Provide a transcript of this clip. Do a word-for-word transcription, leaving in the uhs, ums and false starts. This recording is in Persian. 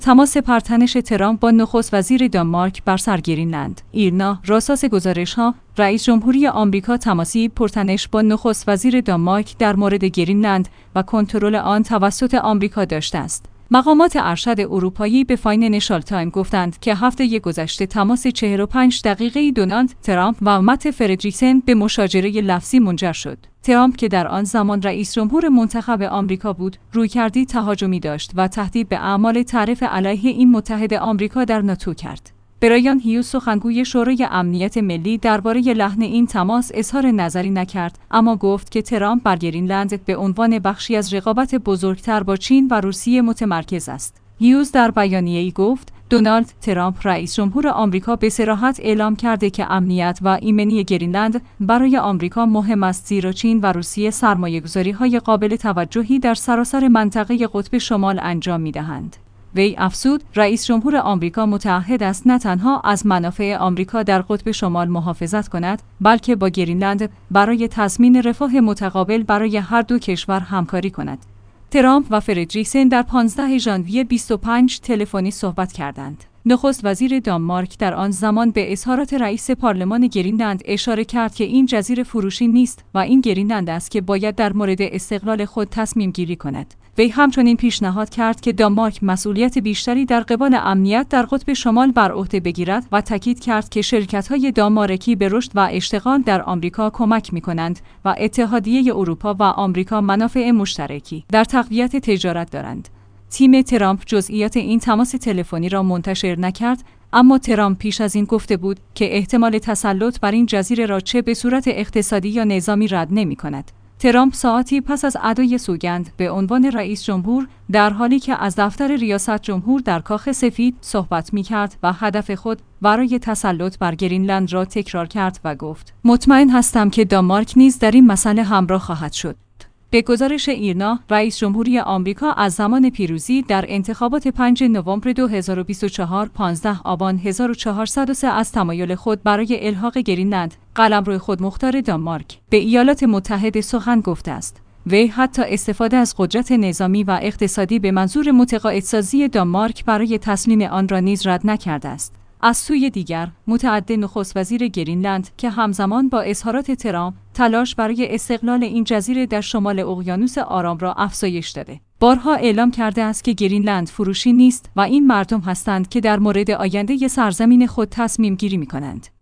تماس پرتنش ترامپ با نخست وزیر دانمارک بر سر گرینلند. ایرنا، راستاس گزارش‌ها، رئیس جمهوری آمریکا تماسی پرتنش با نخست وزیر دانمارک در مورد گرینلند و کنترل آن توسط آمریکا داشته است. مقامات ارشد اروپایی به فاینانشال تایم گفتند که هفته گذشته تماس چهل و پنج دقیقه‌ای دونالد ترامپ و مت فردریکسن به مشاجره لفظی منجر شد. ترامپ که در آن زمان رئیس جمهور منتخب آمریکا بود، رویکردی تهاجمی داشت و تهدید به اعمال تعرف علیه این متحد آمریکا در ناتو کرد. برایان هیوز سخنگوی شورای امنیت ملی درباره لحن این تماس اظهار نظری نکرد، اما گفت که ترامپ بر گرینلند به عنوان بخشی از رقابت بزرگتر با چین و روسیه متمرکز است. هیوز در بیانیه‌ای گفت دونالد ترامپ رئیس جمهور آمریکا به صراحت اعلام کرده که امنیت و ایمنی گرینلند برای آمریکا مهم است، زیرا چین و روسیه سرمایه‌گذاری‌های قابل توجهی در سراسر منطقه قطب شمال انجام می‌دهند. وی افزود رئیس جمهور آمریکا متعهد است نه تنها از منافع آمریکا در قطب شمال محافظت کند، بلکه با گرینلند برای تضمین رفاه متقابل برای هر دو کشور همکاری کند. ترامپ و فردریکسن در پانزدهم ژانویه بیست و پنج تلفنی صحبت کردند. نخست وزیر دانمارک در آن زمان به اظهارات رئیس پارلمان گرینلند اشاره کرد که این جزیره فروشی نیست و این گرینلند است که باید در مورد استقلال خود تصمیم گیری کند. وی همچنین پیشنهاد کرد که دانمارک مسئولیت بیشتری در قبال امنیت در قطب شمال بر عهده بگیرد و تاکید کرد که شرکت‌های دانمارکی به رشد و اشتغال در آمریکا کمک می‌کنند و اتحادیه اروپا و آمریکا منافع مشترکی در تقویت تجارت دارند. تیم ترامپ جزئیات این تماس تلفنی را منتشر نکرد، اما ترامپ پیش از این گفته بود که احتمال تسلط بر این جزیره را چه به صورت اقتصادی یا نظامی رد نمی‌کند. ترامپ ساعتی پس از ادای سوگند به عنوان رئیس جمهور در حالی که از دفتر ریاست جمهور در کاخ سفید صحبت می‌کرد و هدف خود برای تسلط بر گرینلند را تکرار کرد و گفت مطمئن هستم که دانمارک نیز در این مسئله همراه خواهد شد. به گزارش ایرنا، رئیس جمهوری آمریکا از زمان پیروزی در انتخابات پنجم نوامبر دو هزار و بیست و چهار پانزدهم آبان هزار و چهارصد و سه از تمایل خود برای الحاق گرینلند قلمرو خودمختار دانمارک به ایالات متحده سخن گفته است. وی حتی استفاده از قدرت نظامی و اقتصادی به منظور متقاعدسازی دانمارک برای تسلیم آن را نیز رد نکرده است. از سوی دیگر، متعد نخست وزیر گرینلند که همزمان با اظهارات ترامپ تلاش برای استقلال این جزیره در شمال اقیانوس آرام را افزایش داده. بارها اعلام کرده است که گرینلند فروشی نیست و این مردم هستند که در مورد آینده سرزمین خود تصمیم گیری می کنند.